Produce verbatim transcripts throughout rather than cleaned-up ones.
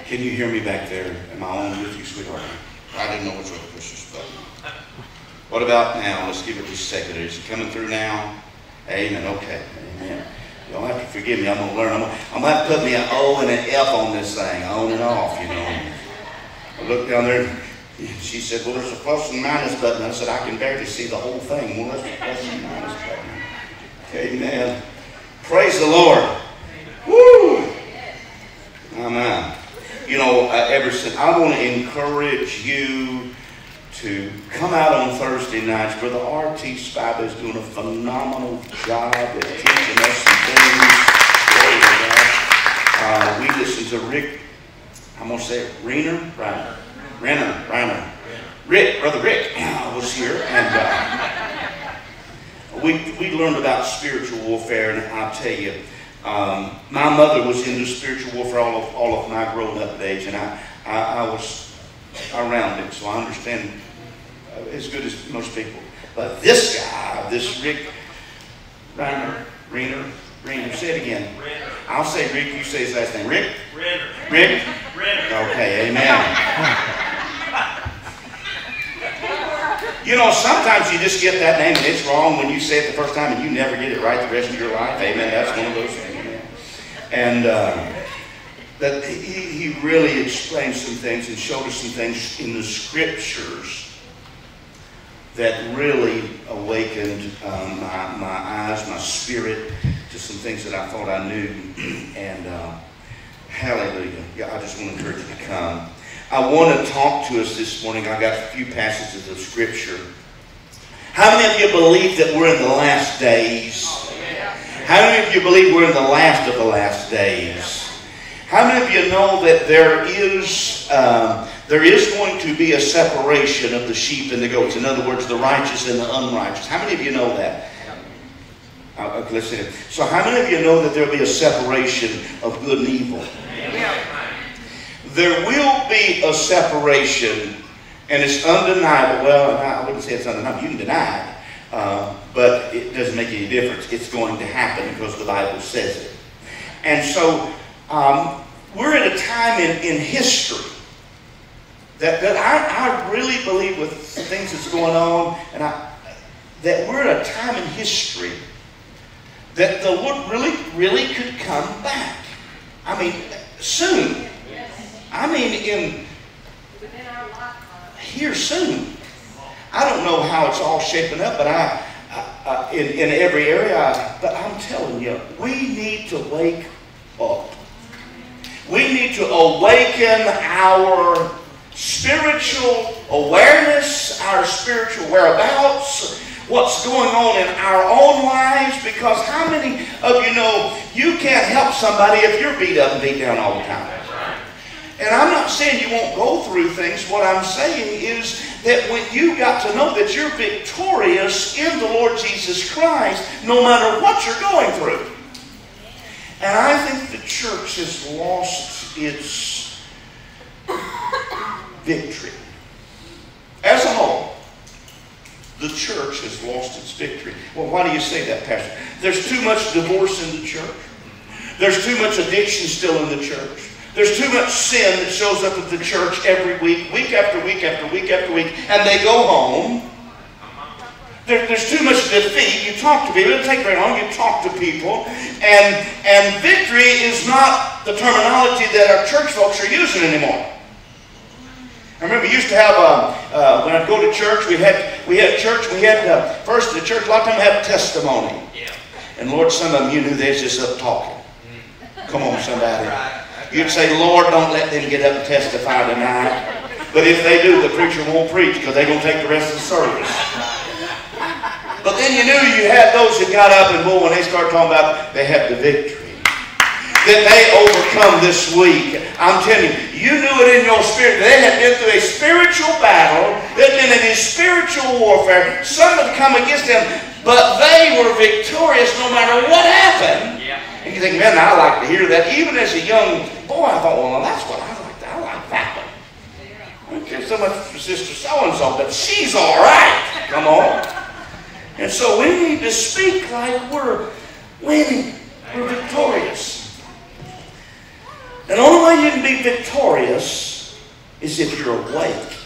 Can you hear me back there? Am I on with you, sweetheart? I didn't know which way to push this button. What about now? Let's give it just a second. Is it coming through now? Amen. Okay. Amen. Y'all have to forgive me. I'm going to learn. I'm going I'm to have to put me an O and an F on this thing, on and off, you know. I looked down there. She said, well, there's a plus and minus button. I said, I can barely see the whole thing. Well, that's the plus and minus button. Amen. Praise the Lord. Woo! Amen. You know, uh, ever since, I want to encourage you to come out on Thursday nights. Brother R T Spivey is doing a phenomenal job at teaching us some things. Glory to God. Uh, we listened to Rick, I'm going to say it, Renner? Reiner. Renner, Reiner. Rick, Brother Rick was here, and uh, we, we learned about spiritual warfare, and I'll tell you, um, my mother was into spiritual warfare all of, all of my growing up age, and I, I, I was around it, so I understand as good as most people. But this guy, this Rick Reiner, Renner, Renner, say it again. Renner. I'll say Rick, you say his last name. Rick? Renner. Rick? Renner. Okay, amen. You know, sometimes you just get that name and it's wrong when you say it the first time and you never get it right the rest of your life. Amen. That's one of those things. Amen. And uh, that he, he really explained some things and showed us some things in the scriptures that really awakened um, my, my eyes, my spirit to some things that I thought I knew. And uh, hallelujah. Yeah, I just want to encourage you to come. I want to talk to us this morning. I got a few passages of scripture. How many of you believe that we're in the last days? How many of you believe we're in the last of the last days? How many of you know that there is um, there is going to be a separation of the sheep and the goats? In other words, the righteous and the unrighteous. How many of you know that? Uh, let's see. So how many of you know that there will be a separation of good and evil? There will be a separation, and it's undeniable. Well, I wouldn't say it's undeniable. You can deny it, uh, but it doesn't make any difference. It's going to happen because the Bible says it. And so um, we're at a time in, in history that, that I, I really believe with the things that's going on, and I, that we're at a time in history that the Lord really, really could come back. I mean, soon. I mean, in here soon. I don't know how it's all shaping up, but I, I, I in, in every area. I, but I'm telling you, we need to wake up. We need to awaken our spiritual awareness, our spiritual whereabouts, what's going on in our own lives. Because how many of you know you can't help somebody if you're beat up and beat down all the time? And I'm not saying you won't go through things. What I'm saying is that when you got to know that you're victorious in the Lord Jesus Christ, no matter what you're going through. And I think the church has lost its victory. As a whole, the church has lost its victory. Well, why do you say that, Pastor? There's too much divorce in the church. There's too much addiction still in the church. There's too much sin that shows up at the church every week, week after week after week after week, and they go home. There, there's too much defeat. You talk to people. It doesn't take very long. You talk to people. And, and victory is not the terminology that our church folks are using anymore. I remember we used to have, uh, uh, when I'd go to church, we had, we had church, we had, uh, first the church, a lot of times had testimony. Yeah. And Lord, some of them, you knew they was just up talking. Come on, somebody. You'd say, Lord, don't let them get up and testify tonight. But if they do, the preacher won't preach because they're going to take the rest of the service. But then you knew you had those that got up and, boy, when they started talking about they had the victory that they overcome this week. I'm telling you, you knew it in your spirit. They had been through a spiritual battle. They'd been in a spiritual warfare. Some had come against them, but they were victorious no matter what happened. Yeah. And you think, man, I like to hear that. Even as a young boy, I thought, well, that's what I like. I like that one. I don't care so much for Sister So-and-so, but she's all right. Come on. And so we need to speak like we're winning. We're victorious. And the only way you can be victorious is if you're awake.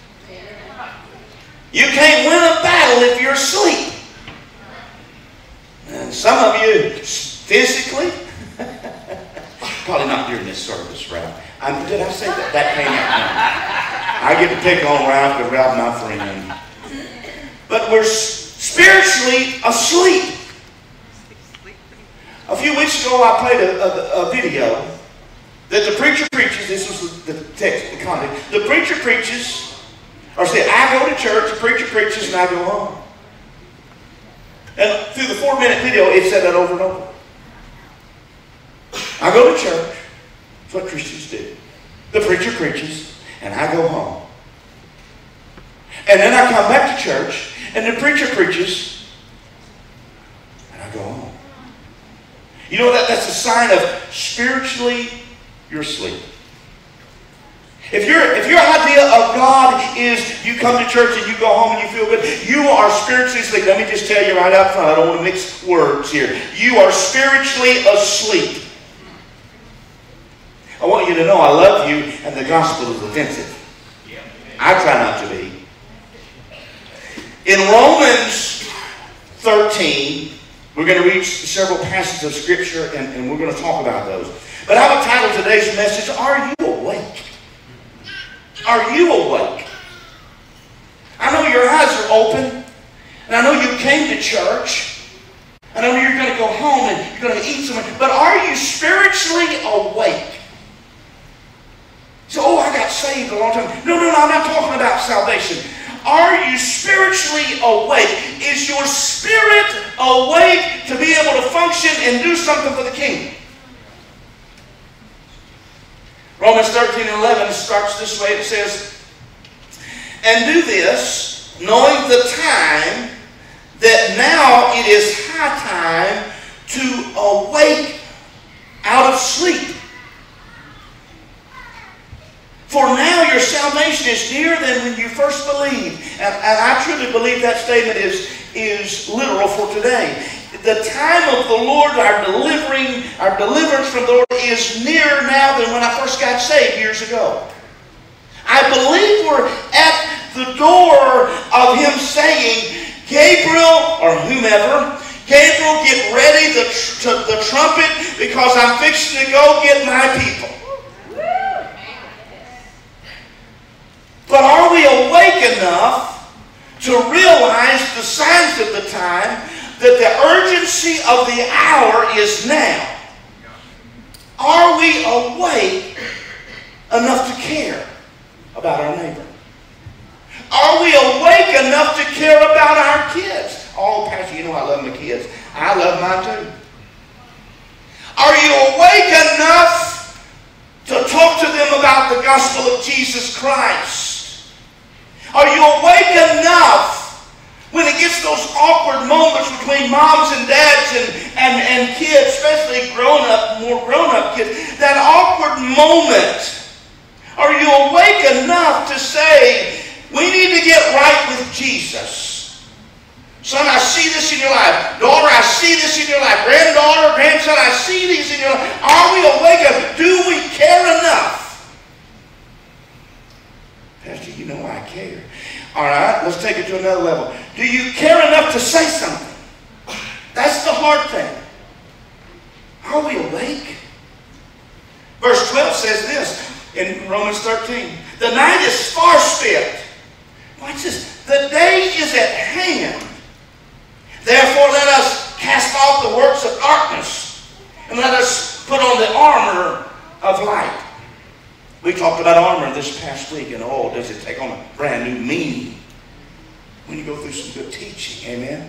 You can't win a battle if you're asleep. And some of you, physically, probably not during this service, Ralph. I'm, did I say that? That came out now. I get to pick on Ralph because Ralph's my friend. But we're spiritually asleep. A few weeks ago, I played a, a, a video that the preacher preaches. This was the, the text, the context. The preacher preaches, or say, I go to church, the preacher preaches, and I go home. And through the four-minute video, it said that over and over. I go to church. That's what Christians do. The preacher preaches, and I go home. And then I come back to church, and the preacher preaches, and I go home. You know that that's a sign of spiritually you're asleep. If, your if your idea of God is you come to church and you go home and you feel good, you are spiritually asleep. Let me just tell you right up front, I don't want to mix words here. You are spiritually asleep. I want you to know I love you and the gospel is offensive. I try not to be. In Romans thirteen, we're going to read several passages of Scripture and, and we're going to talk about those. But I would title today's message, Are You Awake? Are you awake? I know your eyes are open, and I know you came to church, and I know you're going to go home and you're going to eat something, but are you spiritually awake? So, oh, I got saved a long time. No, no, no, I'm not talking about salvation. Are you spiritually awake? Is your spirit awake to be able to function and do something for the kingdom? Romans thirteen and eleven starts this way. It says, and do this, knowing the time, that now it is high time to awake out of sleep. For now your salvation is nearer than when you first believed. And, and I truly believe that statement is, is literal for today. The time of the Lord, our delivering, our deliverance from the Lord is nearer now than when I first got saved years ago. I believe we're at the door of Him saying, Gabriel, or whomever, Gabriel, get ready the, tr the trumpet because I'm fixing to go get my people. But are we awake enough to realize the signs of the time, that the urgency of the hour is now? Are we awake enough to care about our neighbor? Are we awake enough to care about our kids? Oh, Pastor, you know I love my kids. I love mine too. Are you awake enough to talk to them about the gospel of Jesus Christ? Are you awake enough when it gets those awkward moments between moms and dads and, and, and kids, especially grown-up, more grown-up kids, that awkward moment? Are you awake enough to say, we need to get right with Jesus? Son, I see this in your life. Daughter, I see this in your life. Granddaughter, grandson, I see these in your life. Are we awake enough? Do we care enough? Pastor, you know I care. All right, let's take it to another level. Do you care enough to say something? That's the hard thing. Are we awake? Verse twelve says this in Romans thirteen. The night is far spent. Watch this. The day is at hand. Therefore, let us cast off the works of darkness and let us put on the armor of light. We talked about armor this past week, and oh, does it take on a brand new meaning when you go through some good teaching. Amen?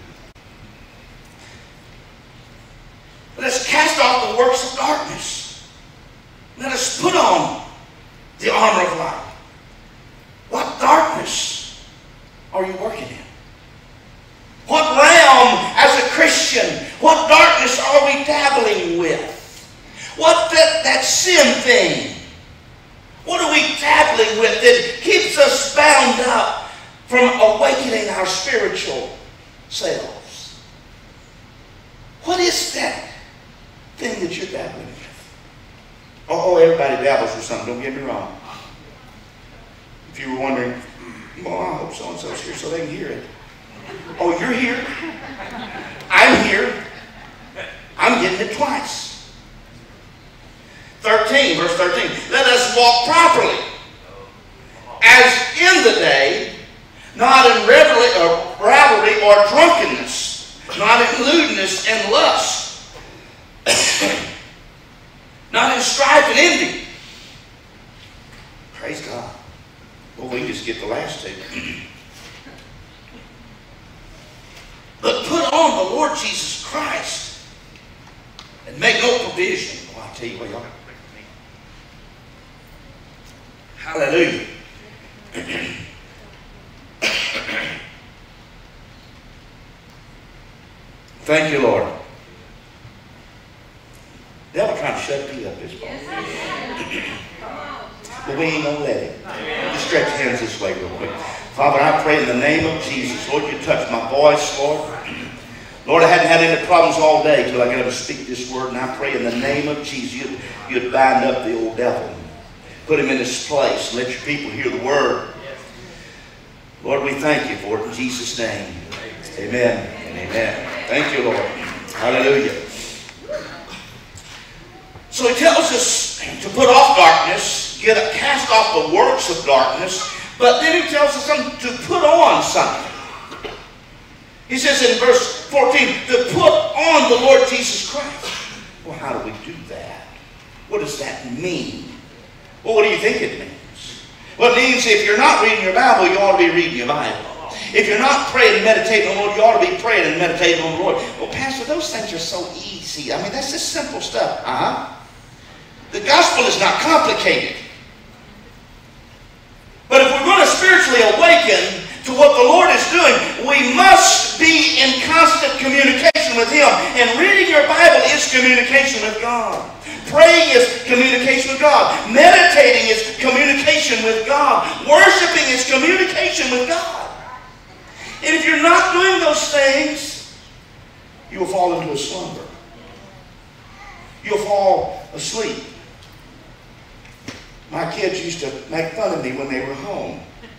Let us cast off the works of darkness. Let us put on the armor of light. What darkness are you working in? What realm, as a Christian, what darkness are we dabbling with? What that, that sin thing? What are we dabbling with that keeps us bound up from awakening our spiritual selves? What is that thing that you're dabbling with? Oh, everybody don't get me wrong. If you were wondering, well, I hope so-and-so's here so they can hear it. Oh, you're here? I'm here. I'm getting it twice. thirteen, verse thirteen. Let us walk properly, as in the day, not in revelry or revelry or drunkenness, not in lewdness and lust, not in strife and envy. Praise God. Well, we just get the last two. But put on the Lord Jesus Christ and make no provision. Oh, I'll tell you what, y'all. Hallelujah. Thank you, Lord. The devil trying to shut you up this morning. But we ain't going to let him. Just stretch your hands this way real quick. Father, I pray in the name of Jesus, Lord, you touch my voice, Lord. Lord, I hadn't had any problems all day till I got to speak this word, and I pray in the name of Jesus, you'd, you'd bind up the old devil. Put him in his place. Let your people hear the word. Lord, we thank you for it in Jesus' name. Amen and amen. Thank you, Lord. Hallelujah. So he tells us to put off darkness, get a, cast off the works of darkness, but then he tells us something, to put on something. He says in verse fourteen, to put on the Lord Jesus Christ. Well, how do we do that? What does that mean? Well, what do you think it means? Well, it means if you're not reading your Bible, you ought to be reading your Bible. If you're not praying and meditating on the Lord, you ought to be praying and meditating on the Lord. Well, Pastor, those things are so easy. I mean, that's just simple stuff. Uh-huh. The gospel is not complicated. But if we're going to spiritually awaken to what the Lord is doing, we must be in constant communication with Him. And reading your Bible is communication with God. Praying is communication with God. Meditating is communication with God. Worshiping is communication with God. And if you're not doing those things, you will fall into a slumber. You'll fall asleep. My kids used to make fun of me when they were home,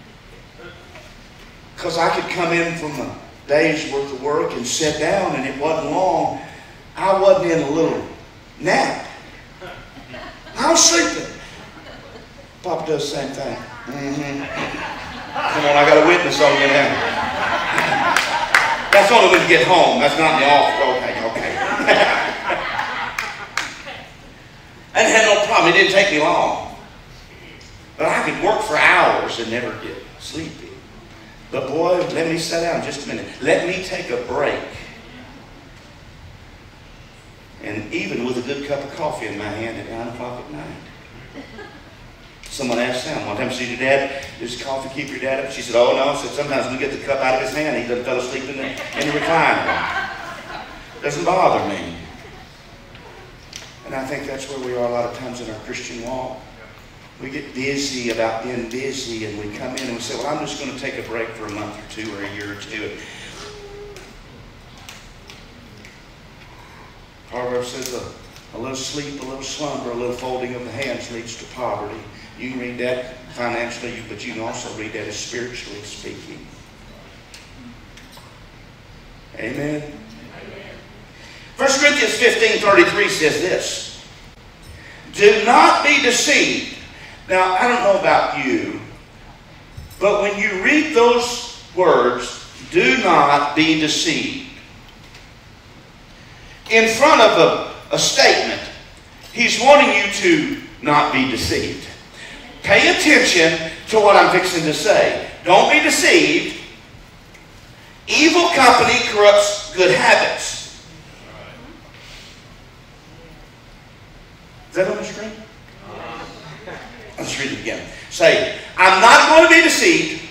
because I could come in from a day's worth of work and sit down, and it wasn't long. I wasn't in a little nap. I was sleeping. Papa does the same thing. Mm-hmm. Come on, I got a witness on you now. That's only when you get home. That's not in the office. Okay, okay. I had no problem. It didn't take me long. But I could work for hours and never get sleepy. But boy, let me sit down just a minute. Let me take a break. And even with a good cup of coffee in my hand at nine o'clock at night. Someone asked Sam one time, said, your dad, does coffee keep your dad up? She said, oh no. I said, sometimes we get the cup out of his hand, he doesn't fell asleep in the, in the recliner. Doesn't bother me. And I think that's where we are a lot of times in our Christian walk. We get busy about being busy, and we come in and we say, well, I'm just going to take a break for a month or two or a year or two. Proverbs says a, a little sleep, a little slumber, a little folding of the hands leads to poverty. You can read that financially, but you can also read that as spiritually speaking. Amen. Amen. First Corinthians fifteen thirty-three says this. Do not be deceived. Now, I don't know about you, but when you read those words, do not be deceived, in front of a, a statement, he's wanting you to not be deceived. Pay attention to what I'm fixing to say. Don't be deceived. Evil company corrupts good habits. Is that on the screen? Let's read it again. Say, I'm not going to be deceived.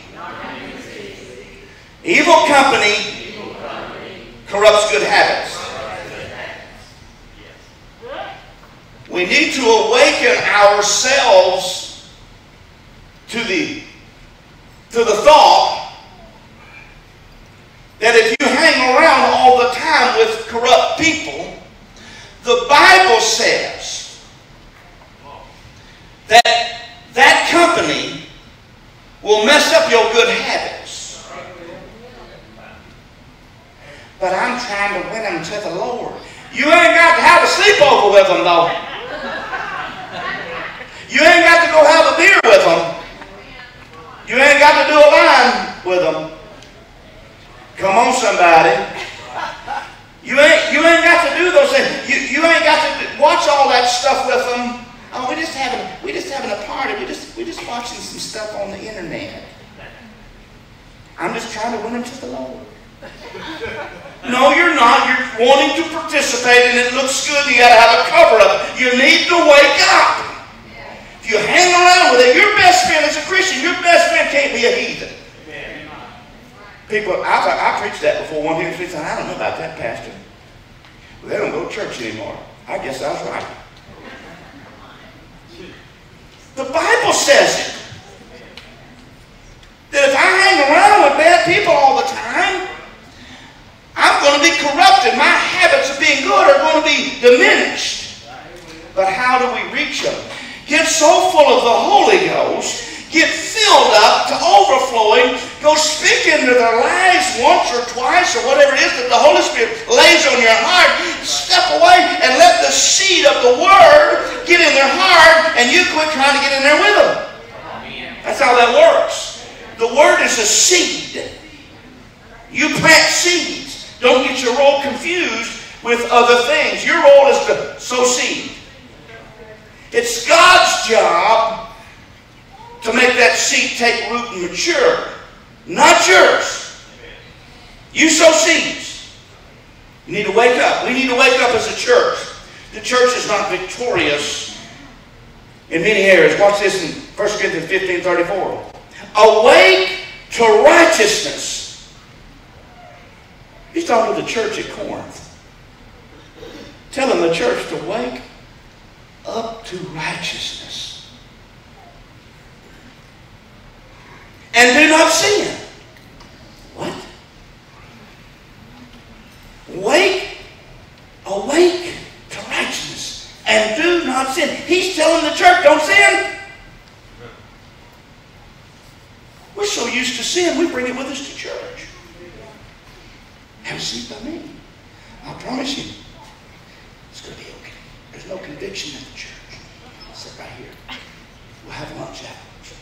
Evil company corrupts good habits. We need to awaken ourselves to the, to the thought that if you hang around all the time with corrupt people, the Bible says that will mess up your good habits. But I'm trying to win them to the Lord. You ain't got to have a sleepover with them, though. You ain't got to go have a beer with them. You ain't got to do a line with them. Come on, somebody. You ain't, you ain't got to do those things. You, you ain't got to watch all that stuff with them. Oh, we just having we just having a party. We just we just watching some stuff on the internet. I'm just trying to win them to the Lord. No, you're not. You're wanting to participate, and it looks good. You got to have a cover up. You need to wake up. If you hang around with it, your best friend is a Christian. Your best friend can't be a heathen. People, I, I preached that before. One here said, I don't know about that, Pastor. Well, they don't go to church anymore. I guess I was right. The Bible says it. That if I hang around with bad people all the time, I'm going to be corrupted. My habits of being good are going to be diminished. But how do we reach them? Get so full of the Holy Ghost, get filled up to overflowing, go speak into their lives once or twice or whatever it is that the Holy Spirit lays on your heart. Step away and let the seed of the Word get in their heart, and you quit trying to get in there with them. That's how that works. The Word is a seed. You plant seeds. Don't get your role confused with other things. Your role is to sow seed. It's God's job to make that seed take root and mature. Not yours. You sow seeds. You need to wake up. We need to wake up as a church. The church is not victorious in many areas. Watch this in First Corinthians fifteen thirty-four. Awake to righteousness. He's talking to the church at Corinth. Telling the church to wake up to righteousness. And do not sin. What? Wake, awake to righteousness, and do not sin. He's telling the church, don't sin. We're so used to sin, we bring it with us to church. Have a seat by me. I promise you, it's going to be okay. There's no conviction in the church. Sit right here. We'll have lunch afterwards.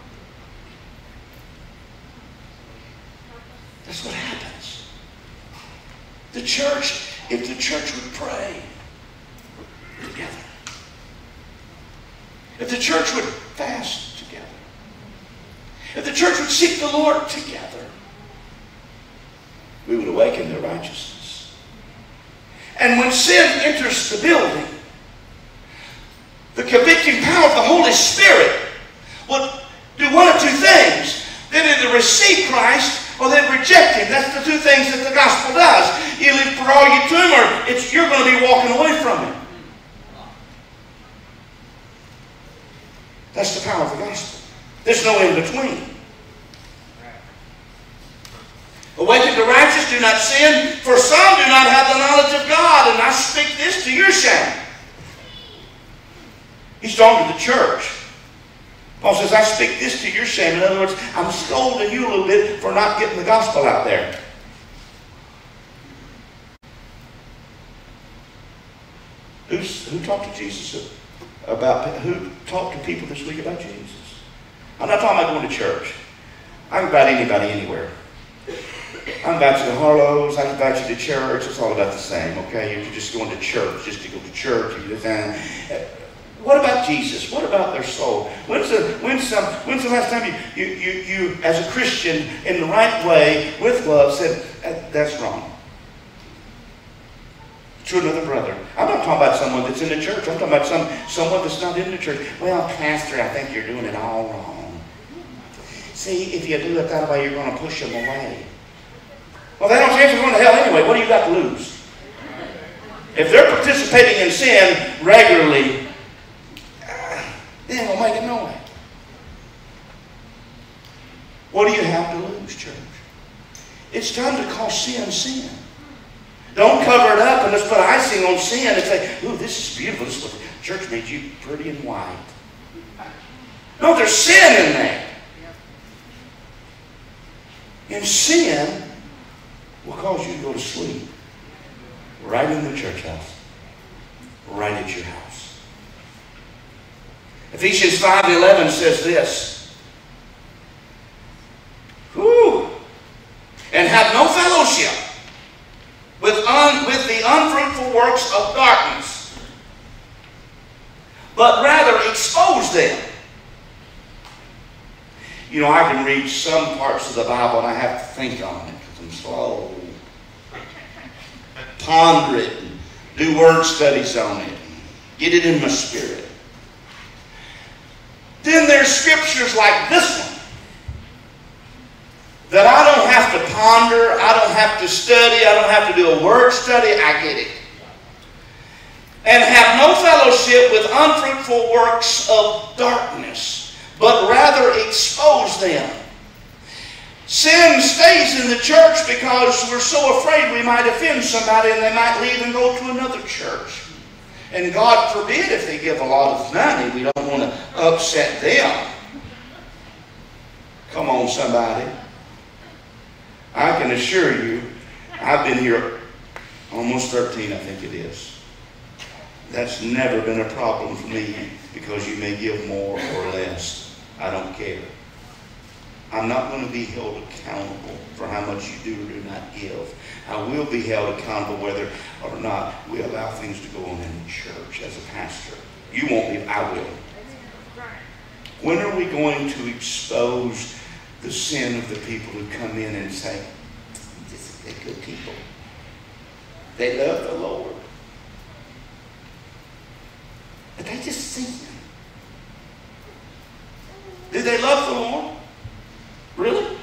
That's what happens. The church, if the church would pray together, if the church would fast together, if the church would seek the Lord together, we would awaken their righteousness. And when sin enters the building, the convicting power of the Holy Spirit will do one of two things. They either receive Christ or they reject Him. That's the two things that the gospel does. He'll either draw you to Him, or it's, you're going to be walking away from Him. That's the power of the gospel. There's no in between. Awaken to righteousness, do not sin, for some do not have the knowledge of God, and I speak this to your shame. He's talking to the church. Paul says, I speak this to your shame. In other words, I'm scolding you a little bit for not getting the gospel out there. Who's, who talked to Jesus about, who talked to people this week about Jesus? I'm not talking about going to church. I can invite anybody anywhere. I can invite you to Harlow's, I can invite you to church. It's all about the same, okay? If you're just going to church, just to go to church. You just, uh, what about Jesus? What about their soul? When's the, when's some, when's the last time you, you, you, you, as a Christian, in the right way, with love, said, that's wrong? To another brother. I'm not talking about someone that's in the church. I'm talking about some, someone that's not in the church. Well, Pastor, I think you're doing it all wrong. See, if you do it that way, you're going to push them away. Well, they don't chance of going to hell anyway. What do you got to lose? If they're participating in sin regularly, they ain't going to make it no way. What do you have to lose, church? It's time to call sin, sin. Don't cover it up and let's put icing on sin and say, ooh, this is beautiful. This is what the church made you pretty and white. No, there's sin in there. And sin will cause you to go to sleep right in the church house, right at your house. Ephesians five eleven says this. Whew. And have no fellowship with, un, with the unfruitful works of darkness, but rather expose them. You know, I can read some parts of the Bible and I have to think on it because I'm slow. Ponder it and do word studies on it. Get it in my spirit. Then there's scriptures like this one that I don't have to ponder, I don't have to study, I don't have to do a word study, I get it. And have no fellowship with unfruitful works of darkness, but rather expose them. Sin stays in the church because we're so afraid we might offend somebody and they might leave and go to another church. And God forbid if they give a lot of money, we don't want to upset them. Come on, somebody. I can assure you, I've been here almost thirteen, I think it is. That's never been a problem for me because you may give more or less. I don't care. I'm not going to be held accountable for how much you do or do not give. I will be held accountable whether or not we allow things to go on in the church as a pastor. You won't be, I will. When are we going to expose the sin of the people who come in and say, they're good people. They love the Lord. But they just sin. Do they love the Lord? Really?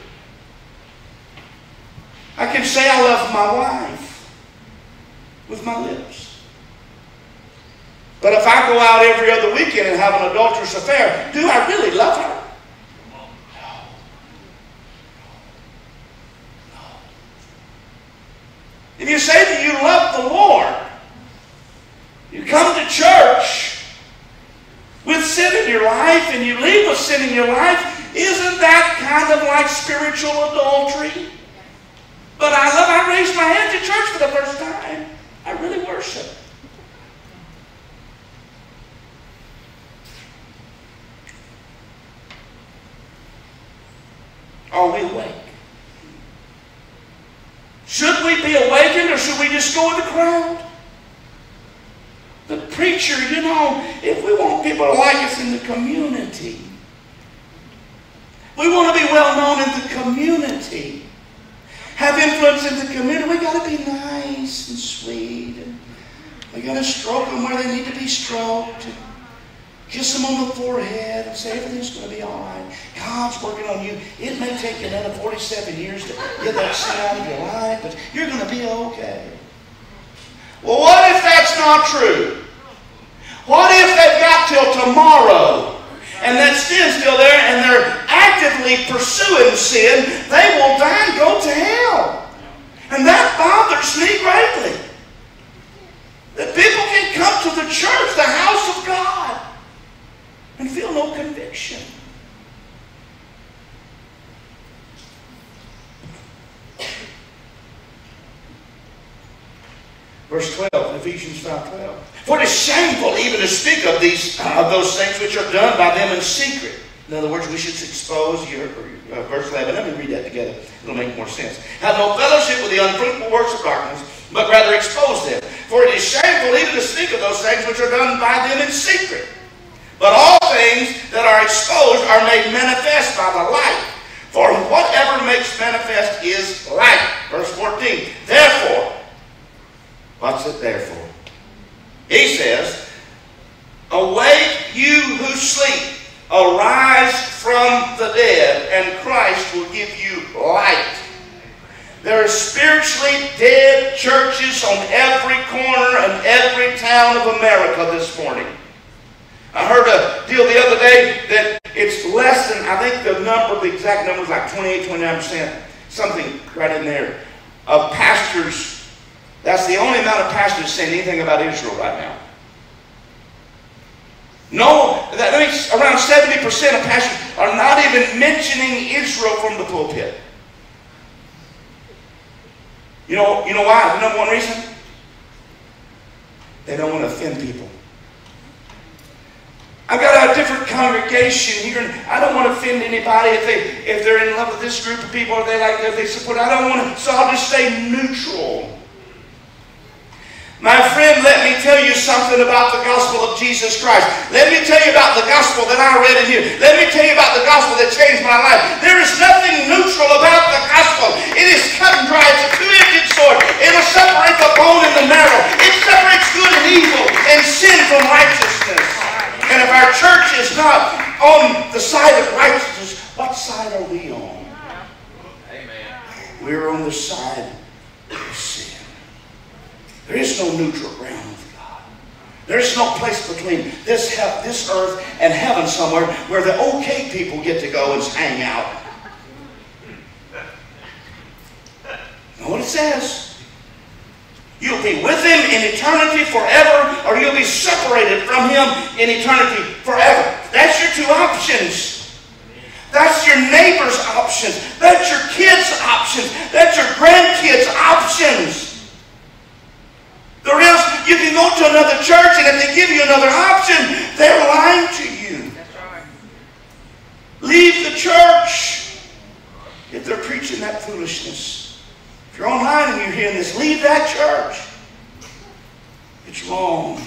I can say I love my wife with my lips. But if I go out every other weekend and have an adulterous affair, do I really love her? If you say that you love the Lord, you come to church with sin in your life and you leave with sin in your life, isn't that kind of like spiritual adultery? But I love, I raised my hands at church for the first time. I really worship. Are we awake? Should we be awakened or should we just go with the crowd? The preacher, you know, if we want people to like us in the community, we want to be well known in the community, have influence in the community, we got to be nice and sweet. And we got to stroke them where they need to be stroked. And kiss them on the forehead and say everything's going to be all right. God's working on you. It may take you another forty-seven years to get that sin out of your life, but you're going to be okay. Well, what if that's not true? What if they've got till tomorrow and that sin's still there and they're actively pursuing sin? They will die and go to hell. And that bothers me greatly. That people can come to the church, the house of God, and feel no conviction. Verse twelve, Ephesians five twelve. For it is shameful even to speak of these of those things which are done by them in secret. In other words, we should expose your uh, verse eleven. Let me read that together. It'll make more sense. Have no fellowship with the unfruitful works of darkness, but rather expose them. For it is shameful even to speak of those things which are done by them in secret. But all things that are exposed are made manifest by the light. For whatever makes manifest is light. Verse fourteen. Therefore, what's it there for? He says, awake you who sleep, arise from the dead, and Christ will give you light. There are spiritually dead churches on every corner and every town of America this morning. I heard a deal the other day that it's less than, I think the number, the exact number is like twenty-eight, twenty-nine percent, something right in there, of pastors. That's the only amount of pastors saying anything about Israel right now. No, that means around seventy percent of pastors are not even mentioning Israel from the pulpit. You know, you know why? The number one reason? They don't want to offend people. I've got a different congregation here, and I don't want to offend anybody if they if they're in love with this group of people or they like if they support. I don't want to, so I'll just stay neutral. My friend, let me tell you something about the gospel of Jesus Christ. Let me tell you about the gospel that I read in here. Let me tell you about the gospel that changed my life. There is nothing neutral about the gospel. It is cut and dry. It's a two-edged sword. It'll separate the bone and the marrow. It separates good and evil and sin from righteousness. And if our church is not on the side of righteousness, what side are we on? Amen. We're on the side of sin. There is no neutral ground with God. There is no place between this, this earth and heaven somewhere where the okay people get to go and hang out. Know what it says? You'll be with Him in eternity forever, or you'll be separated from Him in eternity forever. That's your two options. That's your neighbor's options. That's your kids' options. That's your grandkids' options. There is, you can go to another church, and if they give you another option, they're lying to you. That's right. Leave the church if they're preaching that foolishness. If you're online and you're hearing this, leave that church. It's wrong.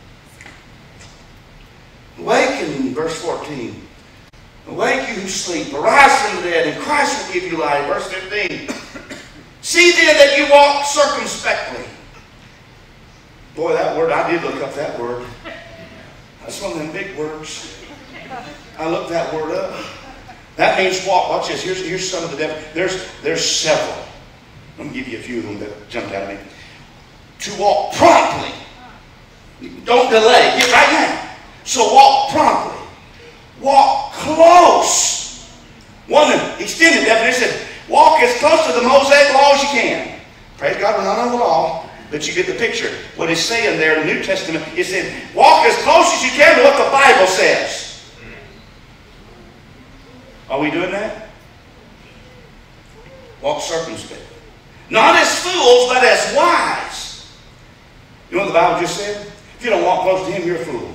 Awaken, verse fourteen. Awake you who sleep, arise from the dead, and Christ will give you light. Verse fifteen. See then that you walk circumspectly. Boy, that word, I did look up that word. That's one of them big words. I looked that word up. That means walk. Watch this. Here's, here's some of the definitions. There's, there's several. I'm going to give you a few of them that jumped out at me. To walk promptly. Don't delay. Get right now. So walk promptly. Walk close. One extended definition said, walk as close to the Mosaic law as you can. Praise God, we're not under the law. But you get the picture. What he's saying there in the New Testament, he said, walk as close as you can to what the Bible says. Are we doing that? Walk circumspectly. Not as fools, but as wise. You know what the Bible just said? If you don't walk close to Him, you're a fool.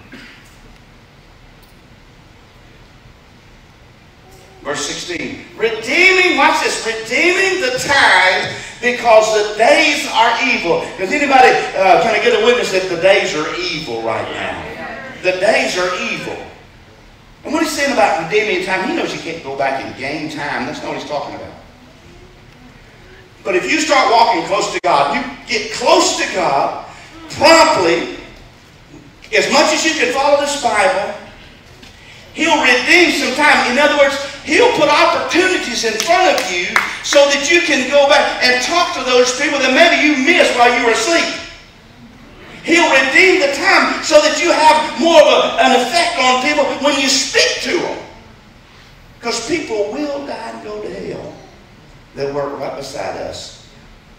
Verse sixteen. Redeeming, watch this, redeeming the time because the days are evil. Does anybody, uh, can I get a witness that the days are evil right now? The days are evil. And what he's saying about redeeming time, he knows you can't go back and gain time. That's not what he's talking about. But if you start walking close to God, you get close to God promptly, as much as you can follow this Bible, He'll redeem some time. In other words, He'll put opportunities in front of you so that you can go back and talk to those people that maybe you missed while you were asleep. He'll redeem the time so that you have more of a, an effect on people when you speak to them. Because people will die and go to hell. They'll work right beside us.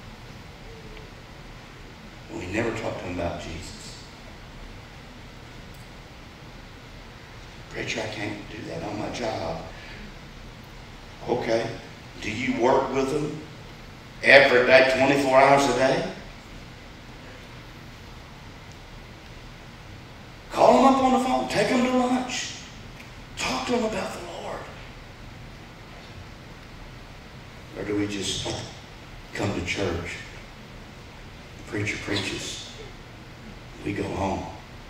And we never talk to them about Jesus. Preacher, I can't do that on my job. Okay. Do you work with them every day, twenty-four hours a day? Call them up on the phone. Take them to lunch. Talk to them about the Lord. Or do we just come to church? The preacher preaches. We go home.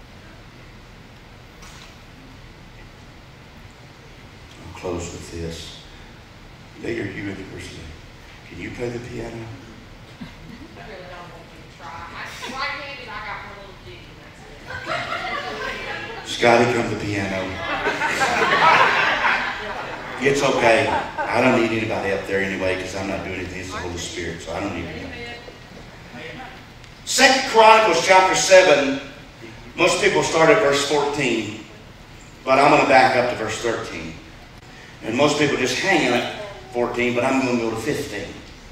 I'll close with this. They are you university. Can you play the piano? I really don't want you to try. I, right-handed, I got one little jiggy. Scotty, come to the piano. It's okay. I don't need anybody up there anyway because I'm not doing anything. It's the Holy Spirit, so I don't need anybody. Second Chronicles chapter seven. Most people start at verse fourteen, but I'm going to back up to verse thirteen. And most people just hang on at fourteen, but I'm going to go to fifteen.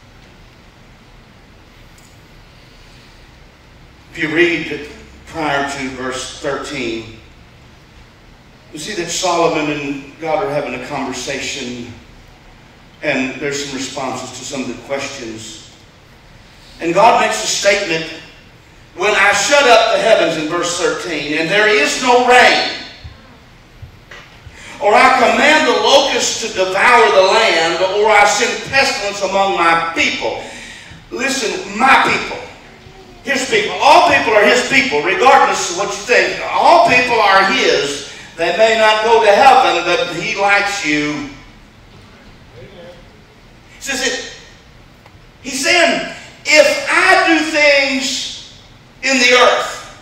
If you read prior to verse thirteen, you see that Solomon and God are having a conversation, and there's some responses to some of the questions. And God makes a statement, when I shut up the heavens in verse thirteen, and there is no rain, or I command the locusts to devour the land, or I send pestilence among my people. Listen, my people. His people. All people are His people, regardless of what you think. All people are His. They may not go to heaven, but He likes you. He says it. He's saying, if I do things in the earth,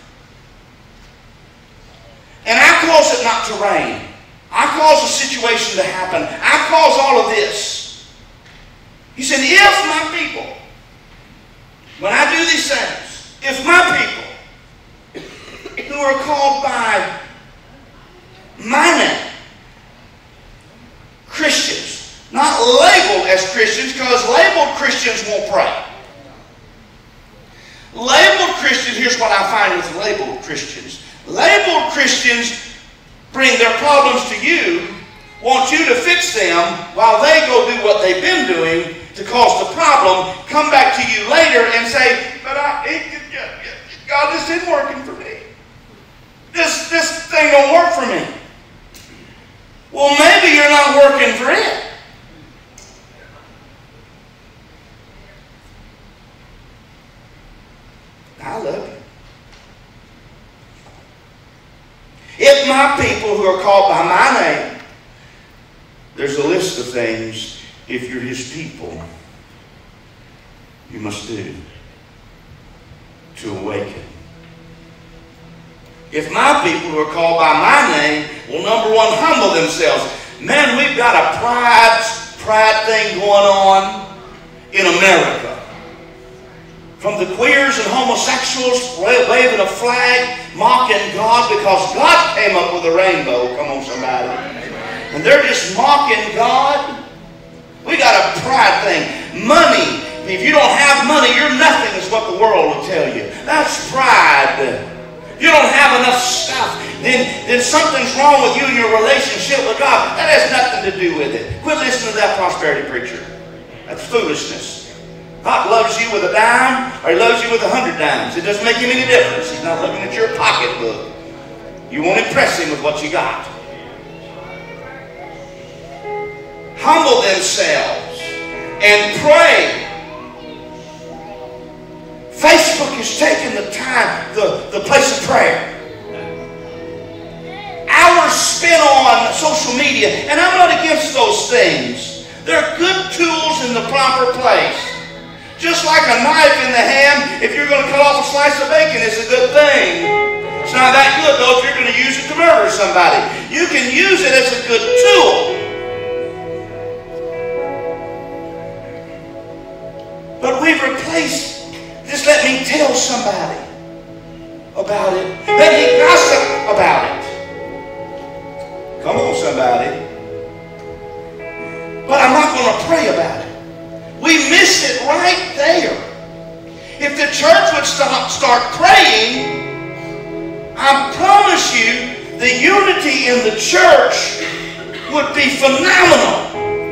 and I cause it not to rain, I cause a situation to happen, I cause all of this. He said, if my people, when I do these things, if my people who are called by my name, Christians, not labeled as Christians, because labeled Christians won't pray. Labeled Christians, here's what I find with labeled Christians. Labeled Christians bring their problems to you, want you to fix them while they go do what they've been doing to cause the problem, come back to you later and say, but I, it, God, this isn't working for me. This, this thing don't work for me. Well, maybe you're not working for it. I love you. If my people who are called by my name, there's a list of things, if you're His people, you must do to awaken. If my people who are called by my name will, number one, humble themselves. Man, we've got a pride, pride thing going on in America. From the queers and homosexuals waving a flag, mocking God because God came up with a rainbow. Come on, somebody. And they're just mocking God. We got a pride thing. Money. If you don't have money, you're nothing is what the world will tell you. That's pride. If you don't have enough stuff, then, then something's wrong with you and your relationship with God. That has nothing to do with it. Quit listening to that prosperity preacher. That's foolishness. God loves you with a dime, or He loves you with a hundred dimes. It doesn't make Him any difference. He's not looking at your pocketbook. You won't impress Him with what you got. Humble themselves and pray. Facebook is taking the time, the, the place of prayer. Hours spent on social media, and I'm not against those things. They're good tools in the proper place. Just like a knife in the hand, if you're going to cut off a slice of bacon, it's a good thing. It's not that good, though, if you're going to use it to murder somebody. You can use it as a good tool. But we've replaced, just let me tell somebody about it. Let me gossip about it. Come on, somebody. But I'm not going to pray about it. We miss it right there. If the church would stop, start praying, I promise you the unity in the church would be phenomenal.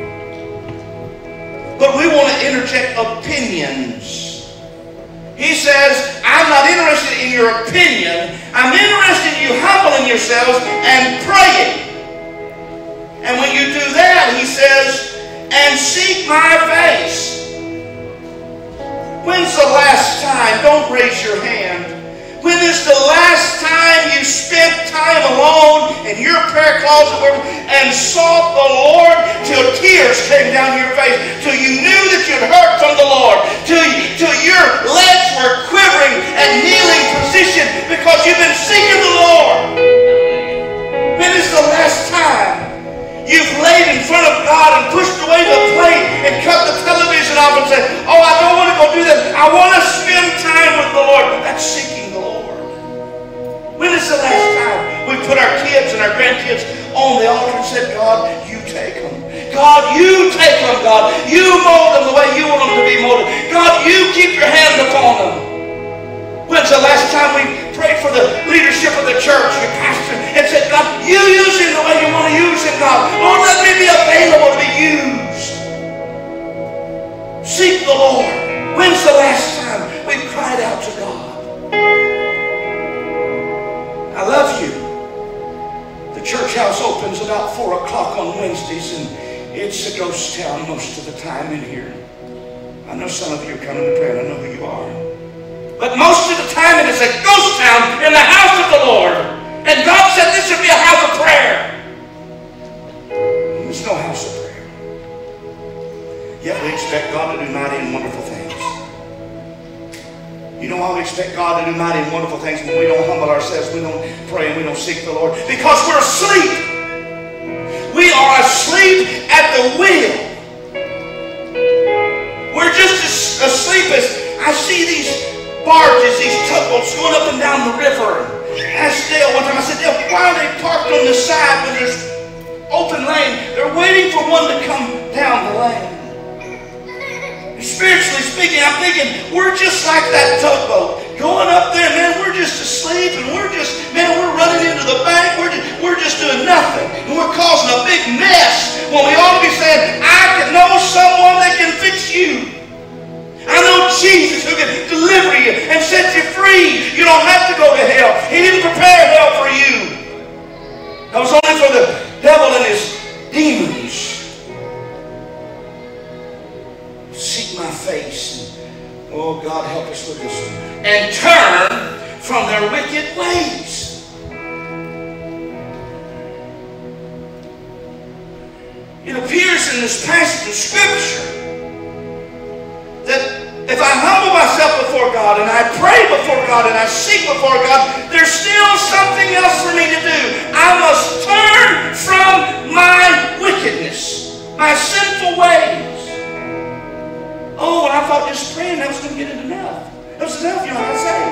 But we want to interject opinions. He says, I'm not interested in your opinion. I'm interested in you humbling yourselves and praying. And when you do that, he says, and seek my face. When's the last time? Don't raise your hand. When is the last time you spent time alone in your prayer closet and sought the Lord till tears came down your face, till you knew that you'd heard from the Lord, till, till your legs were quivering and kneeling position because you've been seeking the Lord? When is the last time you've laid in front of God and pushed away the plate and cut the television off and said, oh, I don't want to go do that. I want to spend time with the Lord. That's seeking the Lord. When is the last time we put our kids and our grandkids on the altar and said, God, you take them. God, you take them, God. You mold them the way you want them to be molded. God, you keep your hand upon them. When's the last time we prayed for the leadership of the church, your pastor, and said, God, you use him the way you want to use him, God. Lord, let me be available to be used. Seek the Lord. When's the last time town most of the time in here. I know some of you are coming to prayer, and I know who you are. But most of the time it is a ghost town in the house of the Lord. And God said this should be a house of prayer. There's no house of prayer. Yet we expect God to do mighty and wonderful things. You know why we expect God to do mighty and wonderful things when we don't humble ourselves, we don't pray, and we don't seek the Lord? Because we're asleep. We are asleep at the wheel. We're just as asleep as I see these barges, these tugboats going up and down the river. I asked Dale one time, I said, Dale, why are they parked on the side when there's open lane? They're waiting for one to come down the lane. Spiritually speaking, I'm thinking, we're just like that tugboat. Going up there, man, we're just asleep, and we're just, man, we're running into the bank. We're just, we're just doing nothing. And we're causing a big mess when we ought to be saying, I can know someone that can fix you. I know Jesus who can deliver you and set you free. You don't have to go to hell. He didn't prepare hell for you. That was only for the devil and his demons. Seek my face. And, oh, God, help us with this one. And turn from their wicked ways. It appears in this passage of Scripture that if I humble myself before God and I pray before God and I seek before God, there's still something else for me to do. I must turn from my wickedness, my sinful ways. Oh, and I thought just praying that was going to get it enough. That was enough, you know what I say.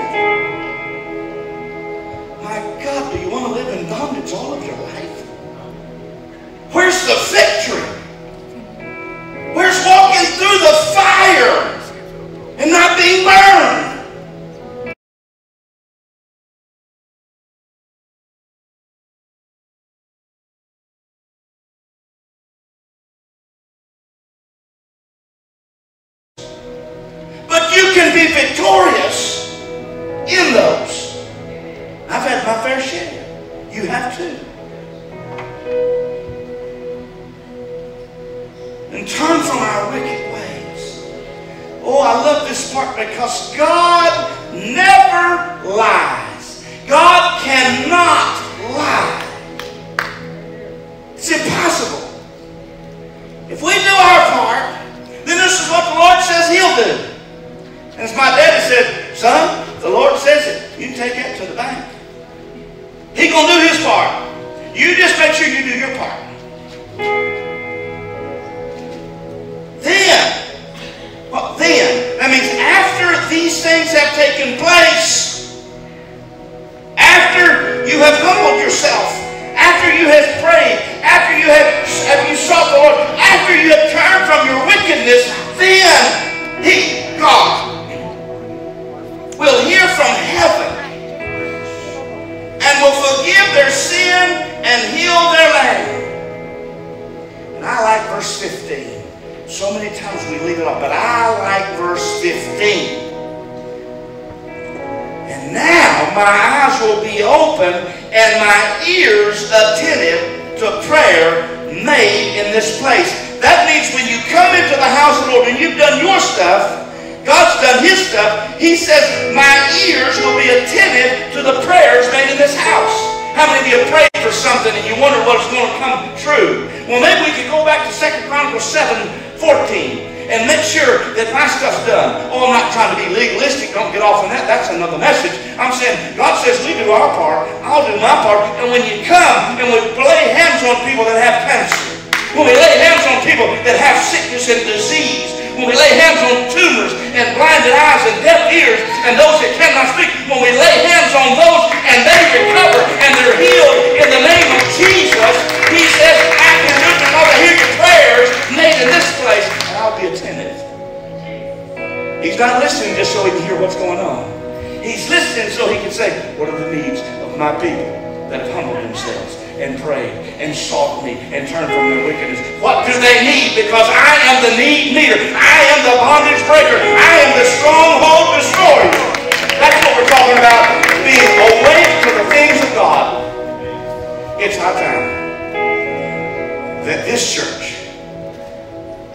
My God, do you want to live in bondage all of your life? Where's the victory? Where's walking through the fire and not being burned? But you can be victorious in those. I've had my fair share. You have too. And turn from our wicked ways. Oh, I love this part because God never lies. God cannot lie. It's impossible. If we do our part, then this is what the Lord says He'll do. And as my daddy said, son, the Lord says it. You can take that to the bank. He's going to do His part. You just make sure you do your part. Then, well, then, that means after these things have taken place, after you have humbled yourself, after you have prayed, after you have, have you sought the Lord, after you have turned from your wickedness, then He, God, will hear from heaven and will forgive their sin and heal their land. And I like verse fifteen. So many times we leave it off, but I like verse fifteen. And now my eyes will be open and my ears attentive to prayer made in this place. That means when you come into the house of the Lord and you've done your stuff, God's done His stuff, He says, my ears will be attentive to the prayers made in this house. How many of you have prayed for something and you wonder what's going to come true? Well, maybe we could go back to Second Chronicles seven fourteen and make sure that my stuff's done. Oh, I'm not trying to be legalistic. Don't get off on that. That's another message. I'm saying, God says we do our part. I'll do my part. And when you come and we lay hands on people that have cancer, when we lay hands on people that have sickness and disease, when we lay hands on tumors and blinded eyes and deaf ears and those that cannot speak, when we lay hands on those and they recover and they're healed in the name of Jesus, He says, I can do it because I hear your prayers made in this place, and I'll be attentive. He's not listening just so He can hear what's going on. He's listening so He can say, what are the needs of my people that have humbled themselves and prayed and sought me and turned from their wickedness? What do they need? Because I am the need meter. I am the bondage breaker. I am the stronghold destroyer. That's what we're talking about, being awake to the things of God. It's our time that this church,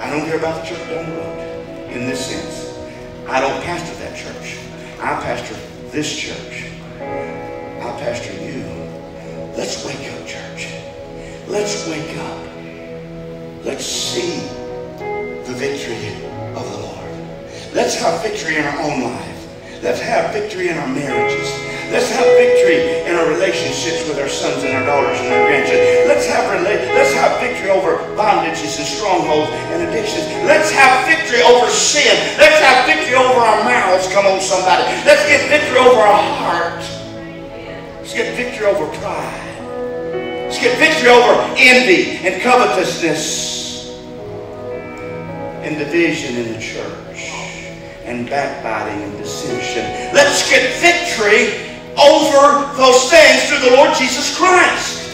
I don't care about the church down the road in this sense. I don't pastor that church. I pastor this church. I pastor you. Let's wake up, church. Let's wake up. Let's see the victory of the Lord. Let's have victory in our own life. Let's have victory in our marriages. Let's have victory in our relationships with our sons and our daughters and our grandchildren. Let's have, let's have victory over bondages and strongholds and addictions. Let's have victory over sin. Let's have victory over our mouths. Come on, somebody. Let's get victory over our heart. Let's get victory over pride. Let's get victory over envy and covetousness and division in the church and backbiting and dissension. Let's get victory over those things through the Lord Jesus Christ.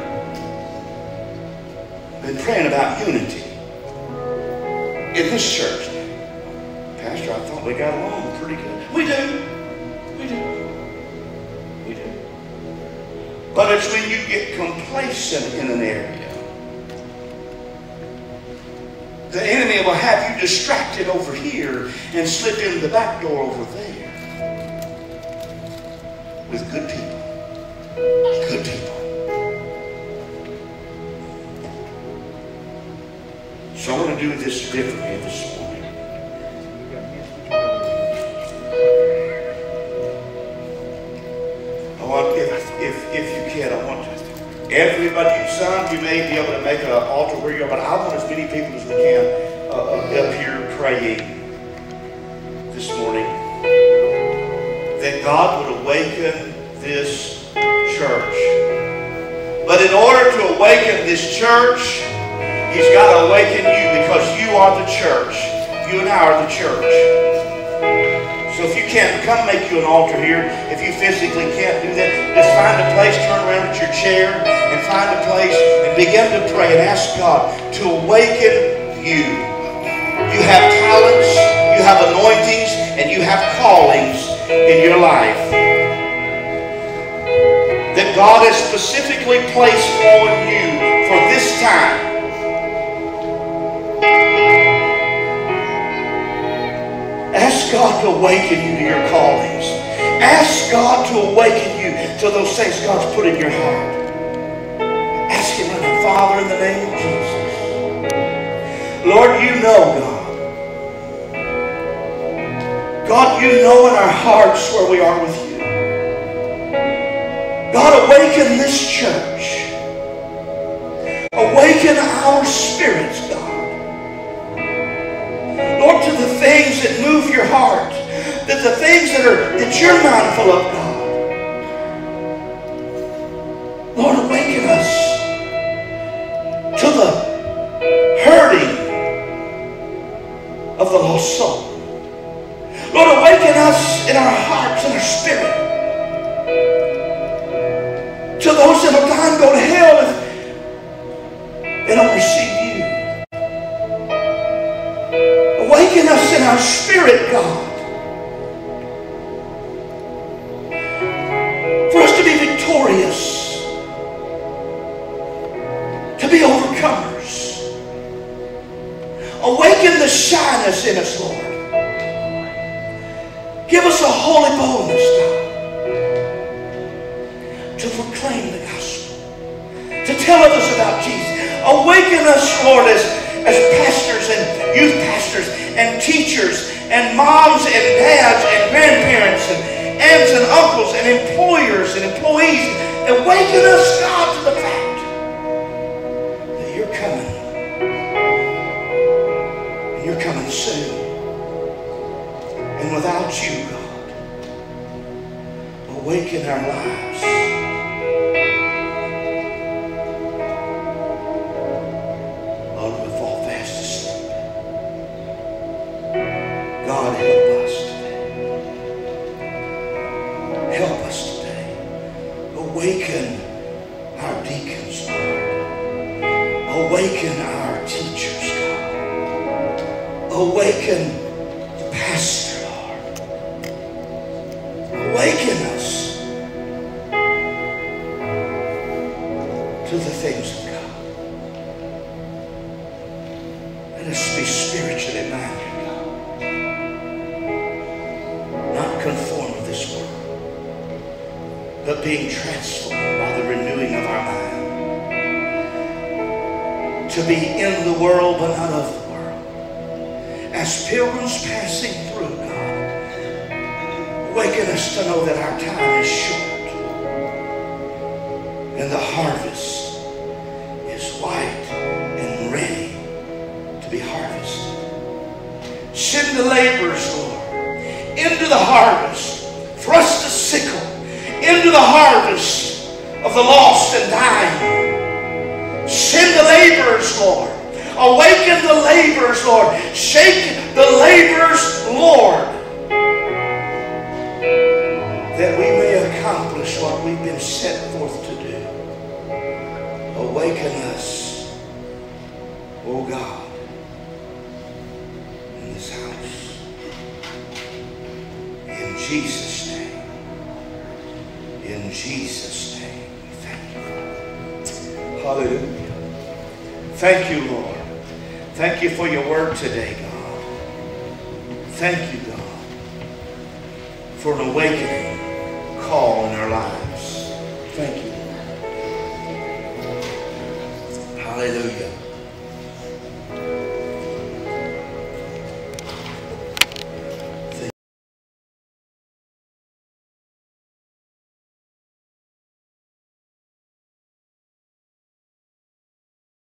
Been praying about unity in this church. Pastor, I thought we got along pretty good. We do. We do. We do. But it's when you get complacent in an area, the enemy will have you distracted over here and slip in the back door over there with good people. Good people. So I want to do this differently this morning. I want, if, if, if you can, I want to. Everybody, some you may be able to make an altar where you are, but I want as many people as we can uh, up here praying this morning that God would awaken this church. But in order to awaken this church, He's got to awaken you, because you are the church. You and I are the church. So if you can't, come make you an altar here. If you physically can't do that, just find a place, turn around at your chair, and find a place and begin to pray and ask God to awaken you. You have talents, you have anointings, and you have callings in your life that God has specifically placed on you for this time. Ask God to awaken you to your callings. Ask God to awaken you to those things God's put in your heart. Ask Him right now, Father, in the name of Jesus. Lord, you know, God. God, you know in our hearts where we are with you. God, awaken this church. Awaken our spirits, God. Lord, to the things that move your heart, that the things that are that you're mindful of, God. Lord, awaken us to the hurting of the lost soul. Lord, awaken us in our hearts and our spirit to those that will die and go to hell if they don't receive you. Awaken us in our spirit, God, for us to be victorious, to be overcomers. Awaken the shyness in us, Lord. Give us a holy boldness, God, to proclaim the gospel, to tell others about Jesus. Awaken us, Lord, as, as pastors and youth pastors and teachers and moms and dads and grandparents and aunts and uncles and employers and employees. Awaken us, God, to the fact that you're coming. And you're coming soon. And without you, God, awaken our lives. Lord, we fall fast asleep. God, help us today. Help us today. Awaken our deacons, Lord. Awaken our teachers, God. Awaken the pastor, Lord. Awaken us to the things of God. Let us be spiritually minded, God. Not conformed to this world, but being transformed by the renewing of our mind. To be in the world, but not of the world. As pilgrims passing through, God, awaken us to know that our time is short. And the harvest is white and ready to be harvested. Send the laborers, Lord, into the harvest. Thrust the sickle into the harvest of the lost and dying. Send the laborers, Lord. Awaken the laborers, Lord. Shake the laborers, Lord, that we may accomplish what we've been set forth to do. Awaken us, oh God, in this house. In Jesus' name. In Jesus' name. We thank you. Hallelujah. Thank you, Lord. Thank you for your word today, God. Thank you, God, for an awakening call in our lives. Thank you, Lord. Hallelujah.